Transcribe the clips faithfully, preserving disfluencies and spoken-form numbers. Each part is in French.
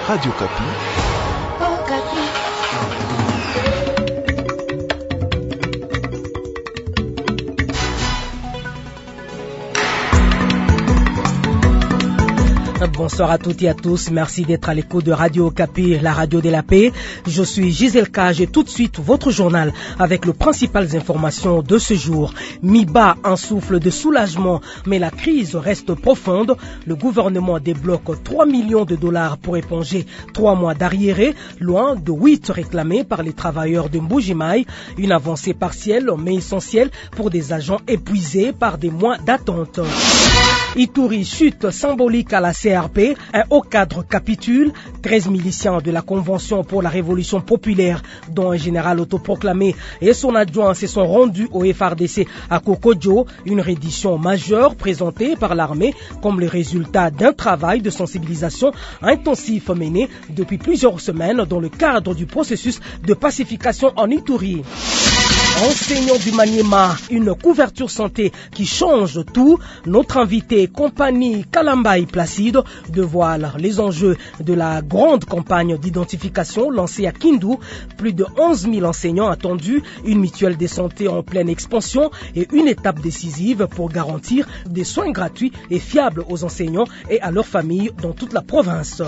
Radio Kapi. Oh, Kapi. Bonsoir à toutes et à tous, merci d'être à l'écoute de Radio Kapi, la radio de la paix. Je suis Gisèle Cage et tout de suite votre journal avec les principales informations de ce jour. Mi-bas, un souffle de soulagement, mais la crise reste profonde. Le gouvernement débloque trois millions de dollars pour éponger trois mois d'arriérés, loin de huit réclamés par les travailleurs de Mbuji-Mayi. Une avancée partielle mais essentielle pour des agents épuisés par des mois d'attente. Ituri, chute symbolique à la C R P, un haut cadre capitule, treize miliciens de la Convention pour la Révolution populaire, dont un général autoproclamé et son adjoint se sont rendus au F R D C à Kokodjo, une reddition majeure présentée par l'armée comme le résultat d'un travail de sensibilisation intensif mené depuis plusieurs semaines dans le cadre du processus de pacification en Ituri. Enseignants du Maniema, une couverture santé qui change tout. Notre invité, compagnie Kalambaï Placide, dévoile les enjeux de la grande campagne d'identification lancée à Kindu. Plus de onze mille enseignants attendus, une mutuelle de santé en pleine expansion et une étape décisive pour garantir des soins gratuits et fiables aux enseignants et à leurs familles dans toute la province.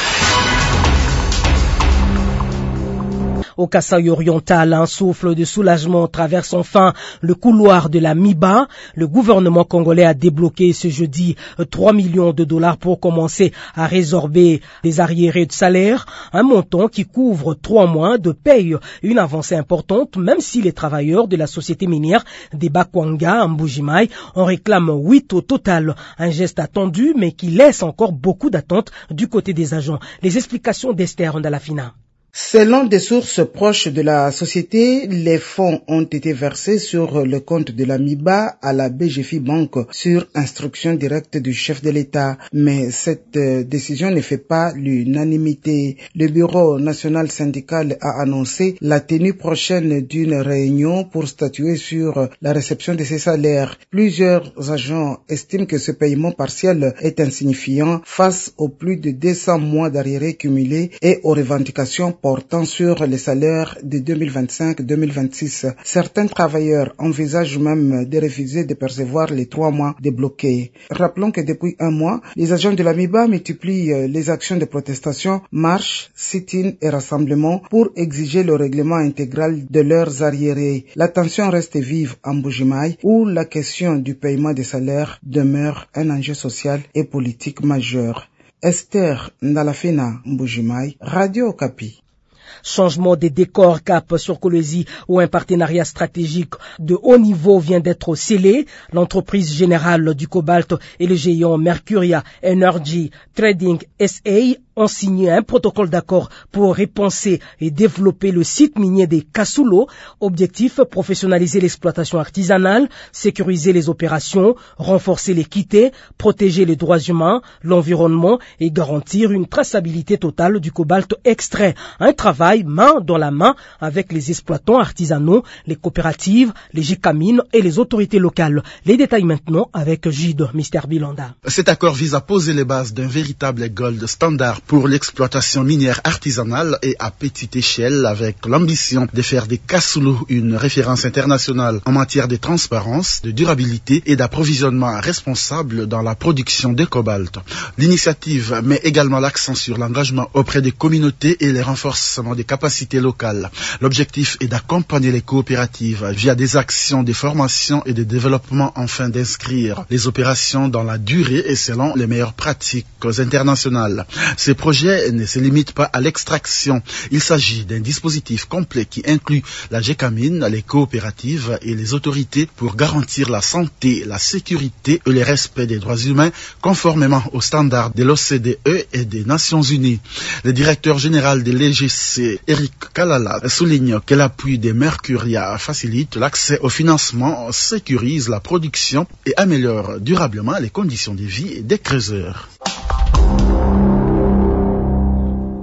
Au Kasaï oriental, un souffle de soulagement traverse enfin le couloir de la Mi-bas. Le gouvernement congolais a débloqué ce jeudi trois millions de dollars pour commencer à résorber les arriérés de salaire, un montant qui couvre trois mois de paye, une avancée importante même si les travailleurs de la société minière des Bakwanga à Mbuji-Mayi en réclament huit au total. Un geste attendu mais qui laisse encore beaucoup d'attentes du côté des agents. Les explications d'Esther Ndalafina. Selon des sources proches de la société, les fonds ont été versés sur le compte de la Mi-bas à la B G F I Bank sur instruction directe du chef de l'État. Mais cette décision ne fait pas l'unanimité. Le Bureau national syndical a annoncé la tenue prochaine d'une réunion pour statuer sur la réception de ces salaires. Plusieurs agents estiment que ce paiement partiel est insignifiant face aux plus de deux cents mois d'arriérés cumulés et aux revendications portant sur les salaires de deux mille vingt-cinq deux mille vingt-six. Certains travailleurs envisagent même de refuser de percevoir les trois mois débloqués. Rappelons que depuis un mois, les agents de la Mi-bas multiplient les actions de protestation, marches, sit-in et rassemblements pour exiger le règlement intégral de leurs arriérés. La tension reste vive en Mbuji-Mayi où la question du paiement des salaires demeure un enjeu social et politique majeur. Esther Ndalafina, Mbuji-Mayi, Radio Kapi. Changement des décors Cap sur Kolwezi où un partenariat stratégique de haut niveau vient d'être scellé. L'entreprise générale du cobalt et le géant Mercuria Energy Trading S A ont signé un protocole d'accord pour repenser et développer le site minier des Kasulo. Objectif, professionnaliser l'exploitation artisanale, sécuriser les opérations, renforcer l'équité, protéger les droits humains, l'environnement et garantir une traçabilité totale du cobalt extrait. Un travail main dans la main avec les exploitants artisanaux, les coopératives, les G-Camines et les autorités locales. Les détails maintenant avec Gide Mister Bilanda. Cet accord vise à poser les bases d'un véritable gold standard pour l'exploitation minière artisanale et à petite échelle avec l'ambition de faire des Kasulo une référence internationale en matière de transparence, de durabilité et d'approvisionnement responsable dans la production de cobalt. L'initiative met également l'accent sur l'engagement auprès des communautés et le renforcement des capacités locales. L'objectif est d'accompagner les coopératives via des actions de formation et de développement afin d'inscrire les opérations dans la durée et selon les meilleures pratiques internationales. Ces projets ne se limitent pas à l'extraction. Il s'agit d'un dispositif complet qui inclut la G-Camine, les coopératives et les autorités pour garantir la santé, la sécurité et le respect des droits humains conformément aux standards de l'O C D E et des Nations Unies. Le directeur général de l'E G C, Eric Kalala, souligne que l'appui des Mercuria facilite l'accès au financement, sécurise la production et améliore durablement les conditions de vie des creuseurs.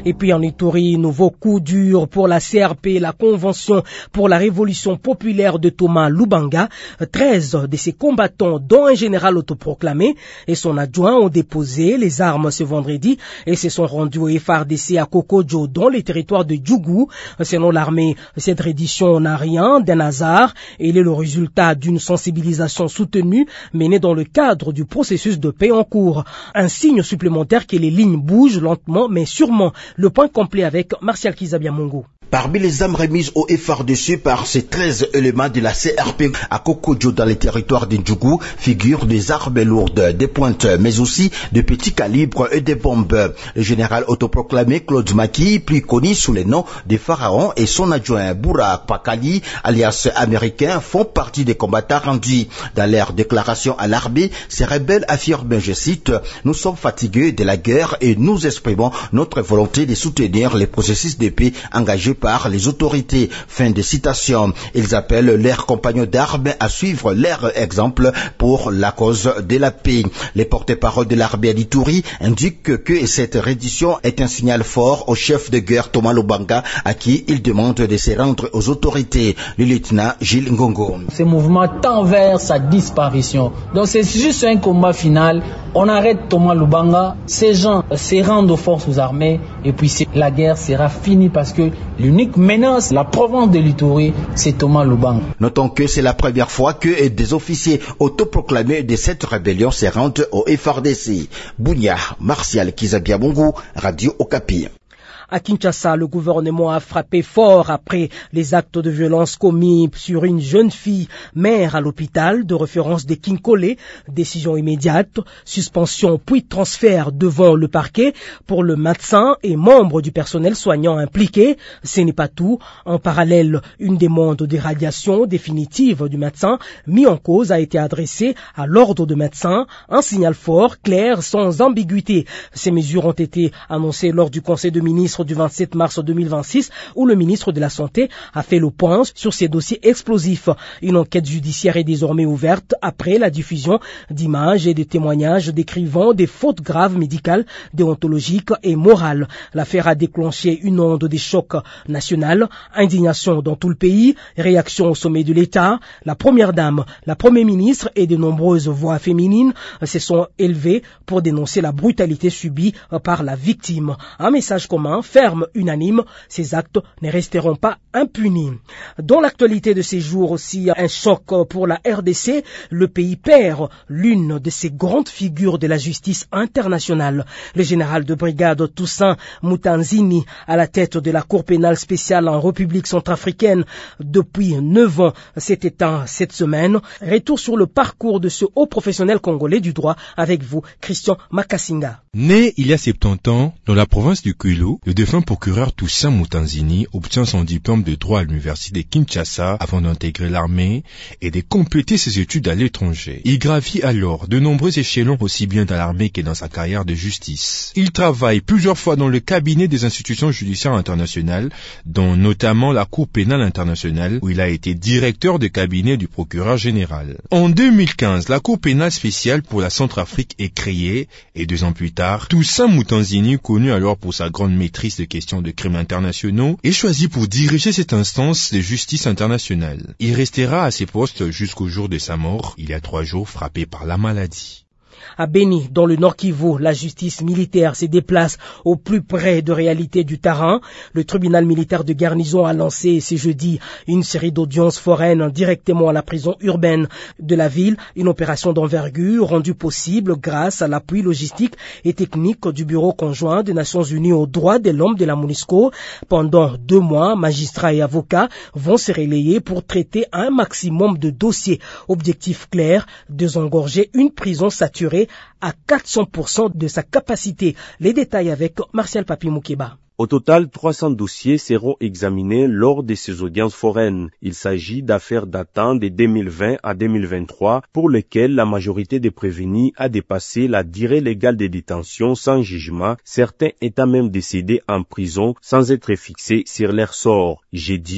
Et puis en Ituri, nouveau coup dur pour la C R P, la Convention pour la Révolution populaire de Thomas Lubanga. treize de ses combattants, dont un général autoproclamé et son adjoint, ont déposé les armes ce vendredi et se sont rendus au F R D C à Kokodjo, dans les territoires de Djougou. Selon l'armée, cette reddition n'a rien d'un hasard et il est le résultat d'une sensibilisation soutenue menée dans le cadre du processus de paix en cours. Un signe supplémentaire que les lignes bougent lentement mais sûrement. Le point complet avec Martial Kizabiamungu. Parmi les armes remises au F R D C par ces treize éléments de la C R P à Kokodjo dans les territoires d'Indjougou figurent des armes lourdes, des pointes, mais aussi de petits calibres et des bombes. Le général autoproclamé Claude Maki, plus connu sous les noms de Pharaon, et son adjoint Bourak Pakali, alias américain, font partie des combattants rendus. Dans leur déclaration à l'armée, ces rebelles affirment, je cite, « Nous sommes fatigués de la guerre et nous exprimons notre volonté de soutenir les processus de paix engagés par les autorités. » Fin de citation. Ils appellent leurs compagnons d'armes à suivre leur exemple pour la cause de la paix. Les porte-parole de l'armée d'Ituri indiquent que cette reddition est un signal fort au chef de guerre Thomas Lubanga, à qui il demande de se rendre aux autorités. Le lieutenant Gilles Ngongo. Ce mouvement tend vers sa disparition. Donc c'est juste un combat final. On arrête Thomas Lubanga, ces gens se rendent aux forces armées et puis la guerre sera finie parce que l'unique menace, la province de l'Ituri, c'est Thomas Lubanga. Notons que c'est la première fois que des officiers autoproclamés de cette rébellion se rendent au F R D C. Bounia, Martial Kizabiamungu, Radio Okapi. À Kinshasa, le gouvernement a frappé fort après les actes de violence commis sur une jeune fille mère à l'hôpital de référence de Kinkole. Décision immédiate, suspension puis transfert devant le parquet pour le médecin et membres du personnel soignant impliqué. Ce n'est pas tout. En parallèle, une demande de radiation définitive du médecin mis en cause a été adressée à l'ordre de médecins. Un signal fort, clair, sans ambiguïté. Ces mesures ont été annoncées lors du Conseil de ministres du vingt-sept mars deux mille vingt-six, où le ministre de la Santé a fait le point sur ces dossiers explosifs. Une enquête judiciaire est désormais ouverte après la diffusion d'images et de témoignages décrivant des fautes graves médicales, déontologiques et morales. L'affaire a déclenché une onde de choc national, indignation dans tout le pays, réaction au sommet de l'État. La première dame, la première ministre et de nombreuses voix féminines se sont élevées pour dénoncer la brutalité subie par la victime. Un message commun, ferme, unanime, ces actes ne resteront pas impunis. Dans l'actualité de ces jours aussi, un choc pour la R D C, le pays perd l'une de ses grandes figures de la justice internationale. Le général de brigade Toussaint Moutanzini, à la tête de la Cour pénale spéciale en République centrafricaine depuis neuf ans, s'est éteint cette semaine. Retour sur le parcours de ce haut professionnel congolais du droit avec vous, Christian Makasinga. Né il y a soixante-dix ans dans la province du Kwilu, le défunt procureur Toussaint Moutanzini obtient son diplôme de droit à l'université de Kinshasa avant d'intégrer l'armée et de compléter ses études à l'étranger. Il gravit alors de nombreux échelons aussi bien dans l'armée que dans sa carrière de justice. Il travaille plusieurs fois dans le cabinet des institutions judiciaires internationales, dont notamment la Cour pénale internationale, où il a été directeur de cabinet du procureur général. En deux mille quinze, la Cour pénale spéciale pour la Centrafrique est créée et deux ans plus tard, Toussaint Moutanzini, connu alors pour sa grande maîtrise de questions de crimes internationaux, est choisi pour diriger cette instance de justice internationale. Il restera à ses postes jusqu'au jour de sa mort, il y a trois jours, frappé par la maladie. À Beni, dans le Nord Kivu, la justice militaire se déplace au plus près de réalité du terrain. Le tribunal militaire de garnison a lancé ce jeudi une série d'audiences foraines directement à la prison urbaine de la ville, une opération d'envergure rendue possible grâce à l'appui logistique et technique du Bureau conjoint des Nations Unies aux droits de l'homme de la MONUSCO. Pendant deux mois, magistrats et avocats vont se relayer pour traiter un maximum de dossiers. Objectif clair, désengorger une prison saturée à quatre cents pour cent de sa capacité. Les détails avec Martial Papi Moukeba. Au total, trois cents dossiers seront examinés lors de ces audiences foraines. Il s'agit d'affaires datant de deux mille vingt à deux mille vingt-trois pour lesquelles la majorité des prévenus a dépassé la durée légale de détention sans jugement, certains étant même décédés en prison sans être fixés sur leur sort. Jeudi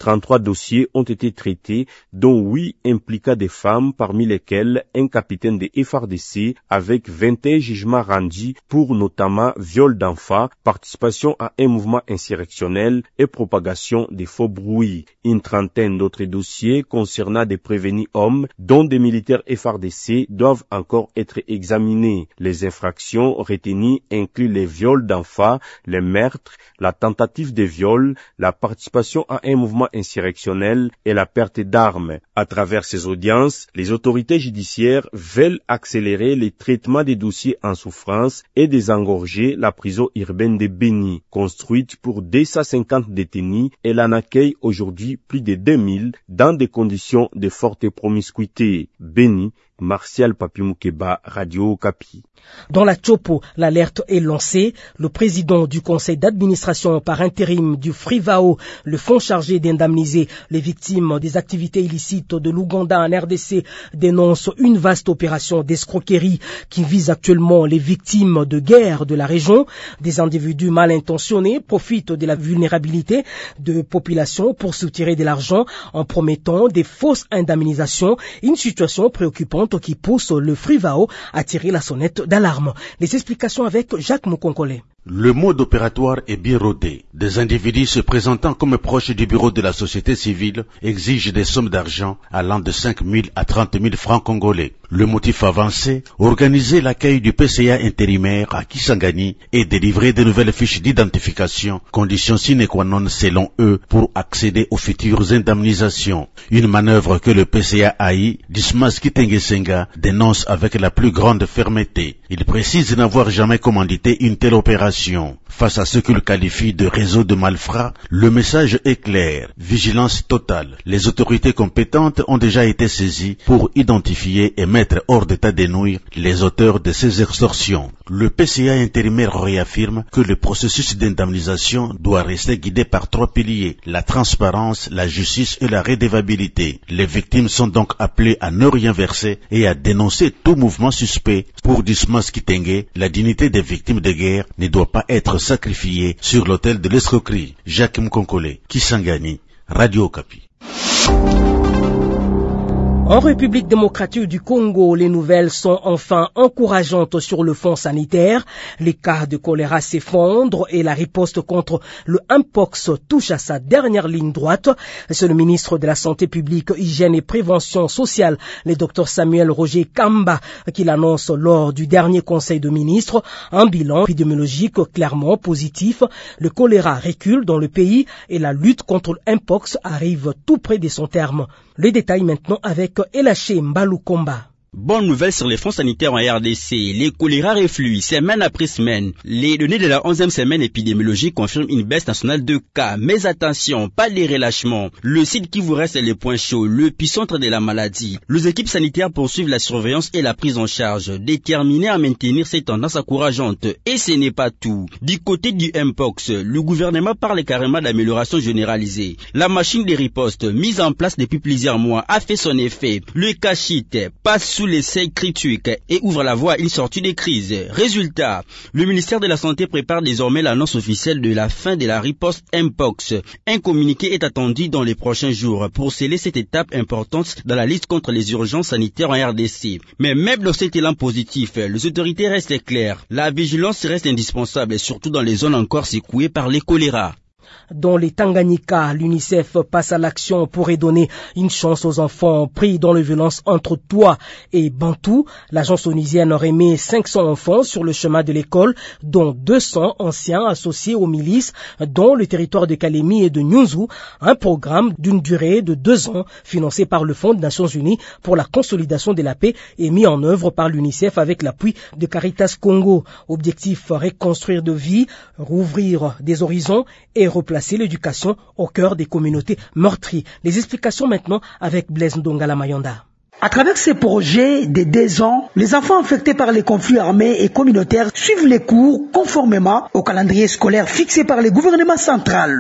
trente-trois dossiers ont été traités, dont huit impliquant des femmes, parmi lesquelles un capitaine de F R D C, avec vingt et un jugements rendus pour notamment viol d'enfants, participation à un mouvement insurrectionnel et propagation des faux bruits. Une trentaine d'autres dossiers concernant des prévenus hommes, dont des militaires F R D C, doivent encore être examinés. Les infractions retenues incluent les viols d'enfants, les meurtres, la tentative de viol, la participation à un mouvement insurrectionnel et la perte d'armes. À travers ces audiences, les autorités judiciaires veulent accélérer les traitements des dossiers en souffrance et désengorger la prison urbaine de Béni. Construite pour deux cent cinquante détenus, elle en accueille aujourd'hui plus de deux mille dans des conditions de forte promiscuité. Béni, Martial Papi-Moukeba, Radio Okapi. Dans la Chopo, l'alerte est lancée. Le président du conseil d'administration par intérim du Frivao, le fonds chargé d'indemniser les victimes des activités illicites de l'Ouganda en R D C, dénonce une vaste opération d'escroquerie qui vise actuellement les victimes de guerre de la région. Des individus mal intentionnés profitent de la vulnérabilité de populations pour soutirer de l'argent en promettant des fausses indemnisations, une situation préoccupante qui pousse le Frivao à tirer la sonnette d'alarme. Les explications avec Jacques Moukonkole. Le mode opératoire est bien rodé. Des individus se présentant comme proches du bureau de la société civile exigent des sommes d'argent allant de cinq mille à trente mille francs congolais. Le motif avancé, organiser l'accueil du P C A intérimaire à Kisangani et délivrer de nouvelles fiches d'identification, condition sine qua non selon eux pour accéder aux futures indemnisations. Une manœuvre que le P C A A I, Dismas Kitengesenga, dénonce avec la plus grande fermeté. Il précise n'avoir jamais commandité une telle opération. Face à ce qu'il qualifie de réseau de malfrats, le message est clair. Vigilance totale. Les autorités compétentes ont déjà été saisies pour identifier et mettre hors d'état de nuire les auteurs de ces extorsions. Le P C A intérimaire réaffirme que le processus d'indemnisation doit rester guidé par trois piliers: la transparence, la justice et la redevabilité. Les victimes sont donc appelées à ne rien verser et à dénoncer tout mouvement suspect. Pour Dismas Kitenge, la dignité des victimes de guerre ne doit pas être sacrifiée sur l'autel de l'escroquerie. Jacques Mkonkole, Kisangani, Radio Okapi. En République démocratique du Congo, les nouvelles sont enfin encourageantes sur le front sanitaire. Les cas de choléra s'effondrent et la riposte contre le Mpox touche à sa dernière ligne droite. C'est le ministre de la Santé publique, Hygiène et Prévention sociale, le docteur Samuel Roger Kamba, qui l'annonce lors du dernier conseil de ministres. Un bilan épidémiologique clairement positif. Le choléra recule dans le pays et la lutte contre le Mpox arrive tout près de son terme. Les détails maintenant avec Elaché Mbalou Komba. Bonne nouvelle sur les fonds sanitaires en R D C. Les choléra refluent semaine après semaine. Les données de la onzième semaine épidémiologique confirment une baisse nationale de cas. Mais attention, pas les relâchements. Le site qui vous reste est le point chaud, le épicentre de la maladie. Les équipes sanitaires poursuivent la surveillance et la prise en charge, déterminées à maintenir ces tendances encourageantes. Et ce n'est pas tout. Du côté du Mpox, le gouvernement parle carrément d'amélioration généralisée. La machine de riposte, mise en place depuis plusieurs mois, a fait son effet. Le cachit passe sous les seuils critiques et ouvre la voie à une sortie des crises. Résultat, le ministère de la Santé prépare désormais l'annonce officielle de la fin de la riposte Mpox. Un communiqué est attendu dans les prochains jours pour sceller cette étape importante dans la liste contre les urgences sanitaires en R D C. Mais même dans cet élan positif, les autorités restent claires. La vigilance reste indispensable, surtout dans les zones encore secouées par les choléra. Dans les Tanganyika, l'UNICEF passe à l'action pour redonner une chance aux enfants pris dans les violences entre Toua et Bantou. L'agence onusienne remet cinq cents enfants sur le chemin de l'école, dont deux cents anciens associés aux milices dans le territoire de Kalemi et de Nyunzu. Un programme d'une durée de deux ans financé par le Fonds des Nations Unies pour la consolidation de la paix et mis en œuvre par l'UNICEF avec l'appui de Caritas Congo. Objectif: reconstruire de vie, rouvrir des horizons et replacer l'éducation au cœur des communautés meurtries. Les explications maintenant avec Blaise Ndongala Mayonda. À travers ces projets de deux ans, les enfants affectés par les conflits armés et communautaires suivent les cours conformément au calendrier scolaire fixé par le gouvernement central.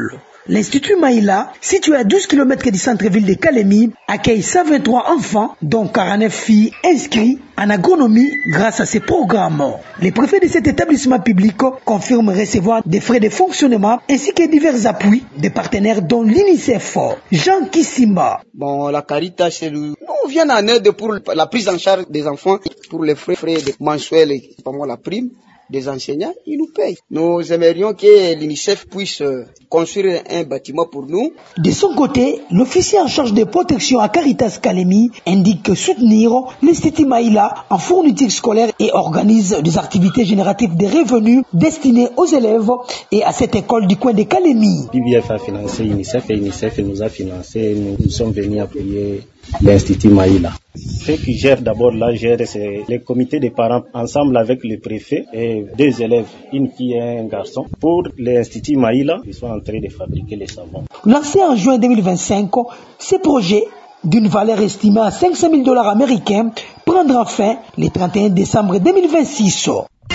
L'Institut Maïla, situé à douze kilomètres du centre-ville de Kalemi, accueille cent vingt-trois enfants, dont quarante-neuf filles inscrits en agronomie grâce à ces programmes. Les préfets de cet établissement public confirment recevoir des frais de fonctionnement ainsi que divers appuis des partenaires dont l'UNICEF. Jean Kissimba. Bon, la Caritas, c'est le... nous vient en aide pour la prise en charge des enfants, pour les frais, frais mensuels et pour la prime des enseignants, ils nous payent. Nous aimerions que l'UNICEF puisse construire un bâtiment pour nous. De son côté, l'officier en charge de protection à Caritas Kalemi indique soutenir l'Institut Maïla en fourniture scolaire et organise des activités génératives de revenus destinées aux élèves et à cette école du coin de Kalemi. P B F a financé l'UNICEF et l'UNICEF nous a financé. Nous, nous sommes venus appuyer l'Institut Maïla. Ceux qui gèrent d'abord la gère, c'est les comités des parents ensemble avec le préfet et deux élèves, une fille et un garçon. Pour l'Institut Maïla, ils sont en train de fabriquer les savons. Lancé en juin deux mille vingt-cinq, ce projet, d'une valeur estimée à cinq cent mille dollars américains, prendra fin le trente et un décembre deux mille vingt-six.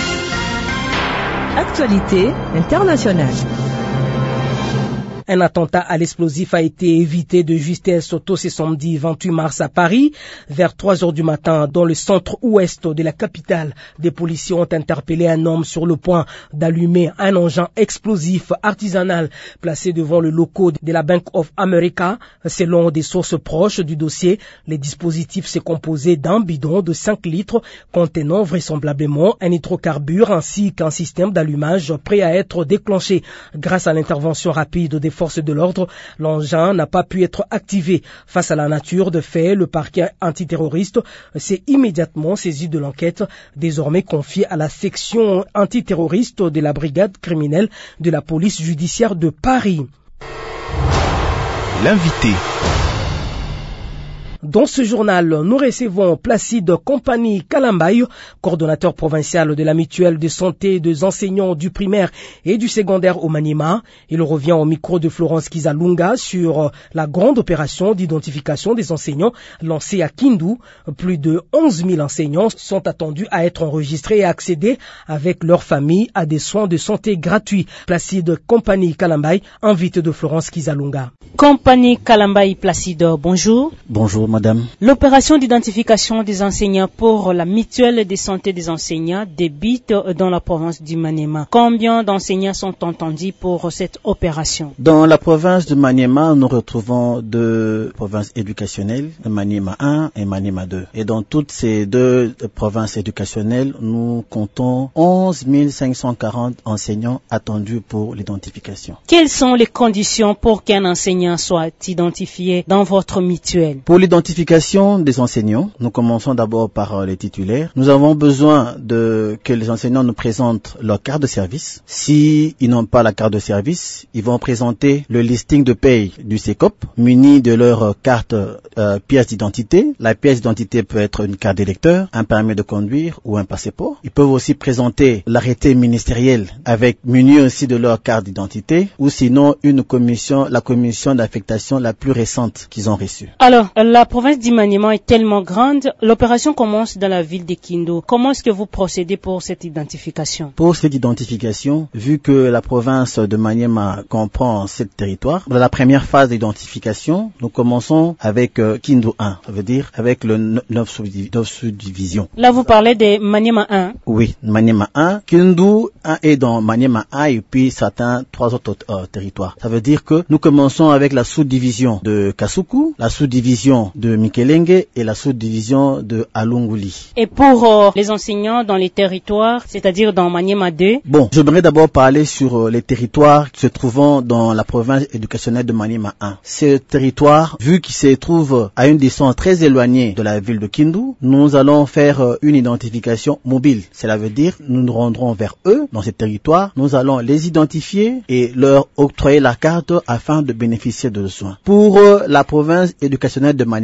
Actualité internationale. Un attentat à l'explosif a été évité de justesse tôt ce samedi vingt-huit mars à Paris. Vers trois heures du matin, dans le centre-ouest de la capitale, des policiers ont interpellé un homme sur le point d'allumer un engin explosif artisanal placé devant le locaux de la Bank of America. Selon des sources proches du dossier, le dispositif s'est composé d'un bidon de cinq litres contenant vraisemblablement un hydrocarbure ainsi qu'un système d'allumage prêt à être déclenché. Grâce à l'intervention rapide des forces de l'ordre, l'engin n'a pas pu être activé. Face à la nature de fait, le parquet antiterroriste s'est immédiatement saisi de l'enquête, désormais confiée à la section antiterroriste de la brigade criminelle de la police judiciaire de Paris. L'invité. Dans ce journal, nous recevons Placide Compagnie Kalambay, coordonnateur provincial de la mutuelle de santé des enseignants du primaire et du secondaire au Maniema. Il revient au micro de Florence Kizalunga sur la grande opération d'identification des enseignants lancée à Kindu. Plus de onze mille enseignants sont attendus à être enregistrés et accéder avec leur famille à des soins de santé gratuits. Placide Compagnie Kalambay, invité de Florence Kizalunga. Compagnie Kalambay Placide, bonjour. Bonjour madame. L'opération d'identification des enseignants pour la mutuelle de santé des enseignants débute dans la province du Maniema. Combien d'enseignants sont entendus pour cette opération? Dans la province du Maniema, nous retrouvons deux provinces éducationnelles, Maniema un et Maniema deux. Et dans toutes ces deux provinces éducationnelles, nous comptons onze mille cinq cent quarante enseignants attendus pour l'identification. Quelles sont les conditions pour qu'un enseignant soit identifié dans votre mutuelle? Pour l'identification des enseignants, nous commençons d'abord par les titulaires. Nous avons besoin de que les enseignants nous présentent leur carte de service. Si ils n'ont pas la carte de service, ils vont présenter le listing de paye du S E C O P, muni de leur carte euh, pièce d'identité. La pièce d'identité peut être une carte d'électeur, un permis de conduire ou un passeport. Ils peuvent aussi présenter l'arrêté ministériel avec muni aussi de leur carte d'identité ou sinon une commission, la commission d'affectation la plus récente qu'ils ont reçue. Alors, la province du Maniema est tellement grande, l'opération commence dans la ville de Kindu. Comment est-ce que vous procédez pour cette identification? Pour cette identification, vu que la province de Maniema comprend sept territoires, dans la première phase d'identification, nous commençons avec euh, Kindu un, ça veut dire avec le neuf subdivisions. Là, vous parlez de Maniema un? Oui, Maniema un. Kindu un est dans Maniema un et puis certains trois autres euh, territoires. Ça veut dire que nous commençons avec la sous-division de Kasuku, la sous-division de Mikelenge et la sous-division de Alunguli. Et pour euh, les enseignants dans les territoires, c'est-à-dire dans Maniema deux? Bon, j'aimerais d'abord parler sur euh, les territoires qui se trouvent dans la province éducationnelle de Maniema un. Ces territoires, vu qu'ils se trouvent à une distance très éloignée de la ville de Kindu, nous allons faire euh, une identification mobile. Cela veut dire nous nous rendrons vers eux dans ces territoires, nous allons les identifier et leur octroyer la carte afin de bénéficier de soins. Pour euh, la province éducationnelle de Maniema,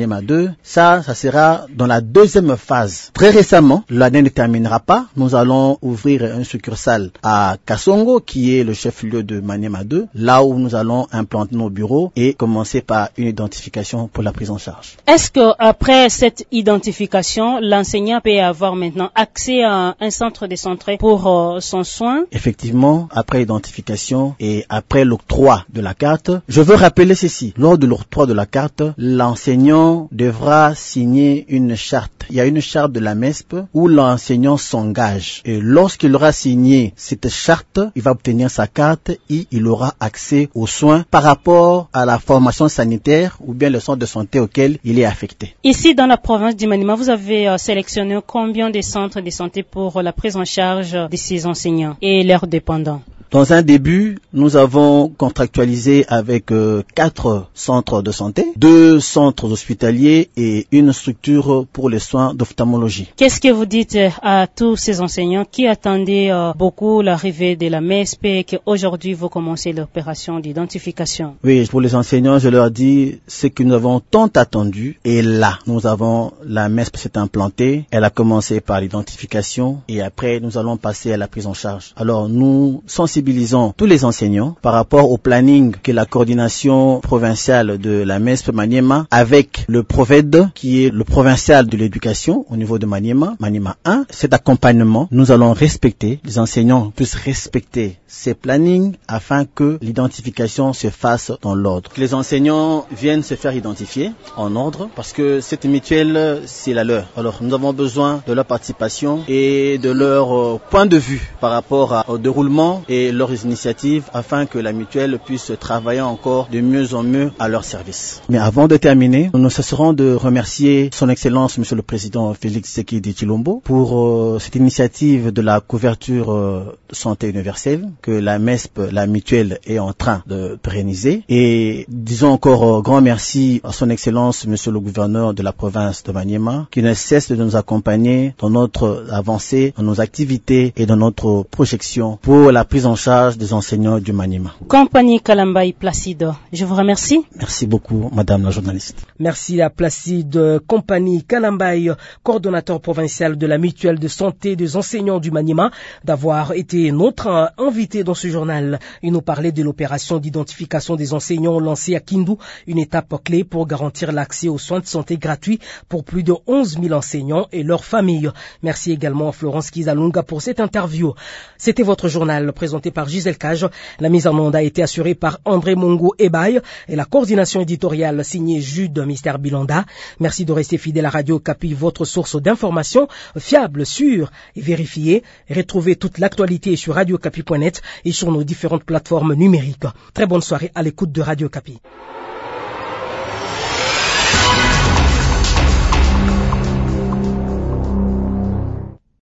Maniema deux. Ça, ça sera dans la deuxième phase. Très récemment, l'année ne terminera pas. Nous allons ouvrir un succursale à Kasongo, qui est le chef-lieu de Maniema deux, là où nous allons implanter nos bureaux et commencer par une identification pour la prise en charge. Est-ce que après cette identification, l'enseignant peut avoir maintenant accès à un centre décentré pour euh, son soin? Effectivement, après identification et après l'octroi de la carte, je veux rappeler ceci. Lors de l'octroi de la carte, l'enseignant devra signer une charte. Il y a une charte de la M E S P où l'enseignant s'engage. Et lorsqu'il aura signé cette charte, il va obtenir sa carte et il aura accès aux soins par rapport à la formation sanitaire ou bien le centre de santé auquel il est affecté. Ici, dans la province du Maniema, vous avez euh, sélectionné combien de centres de santé pour euh, la prise en charge de ces enseignants et leurs dépendants? Dans un début, nous avons contractualisé avec euh, quatre centres de santé, deux centres hospitaliers et une structure pour les soins d'ophtalmologie. Qu'est-ce que vous dites à tous ces enseignants qui attendaient euh, beaucoup l'arrivée de la M E S P et qu'aujourd'hui vous commencez l'opération d'identification? Oui, pour les enseignants, je leur dis ce que nous avons tant attendu et là, nous avons la M E S P s'est implantée. Elle a commencé par l'identification et après nous allons passer à la prise en charge. Alors nous sensibilisons tous les enseignants par rapport au planning que la coordination provinciale de la M E S P Maniema avec le Proved qui est le provincial de l'éducation au niveau de Maniema, Maniema un. Cet accompagnement, nous allons respecter, les enseignants puissent respecter ces plannings afin que l'identification se fasse dans l'ordre. Que les enseignants viennent se faire identifier en ordre parce que cette mutuelle, c'est la leur. Alors nous avons besoin de leur participation et de leur euh, point de vue par rapport à, au déroulement et leurs initiatives afin que la mutuelle puisse travailler encore de mieux en mieux à leur service. Mais avant de terminer, nous ne cesserons de remercier son Excellence Monsieur le Président Félix Tshisekedi Tshilombo pour euh, cette initiative de la couverture euh, de santé universelle que la M E S P, la mutuelle, est en train de pérenniser. Et disons encore euh, grand merci à son Excellence Monsieur le Gouverneur de la province de Maniema qui ne cesse de nous accompagner dans notre avancée, dans nos activités et dans notre projection pour la prise en charge des enseignants du Maniema. Compagnie Kalambaye Placide, je vous remercie. Merci beaucoup, Madame la journaliste. Merci à Placide Compagnie Kalambaye, coordonnateur provincial de la mutuelle de santé des enseignants du Maniema, d'avoir été notre invité dans ce journal. Il nous parlait de l'opération d'identification des enseignants lancée à Kindu, une étape clé pour garantir l'accès aux soins de santé gratuits pour plus de onze mille enseignants et leurs familles. Merci également à Florence Kizalunga pour cette interview. C'était votre journal présenté par Gisèle Cage. La mise en onde a été assurée par André Mongo Ebaye et la coordination éditoriale signée Jude Mister Bilanda. Merci de rester fidèle à Radio Okapi, votre source d'information fiable, sûre et vérifiée. Retrouvez toute l'actualité sur radio okapi point net et sur nos différentes plateformes numériques. Très bonne soirée à l'écoute de Radio Okapi.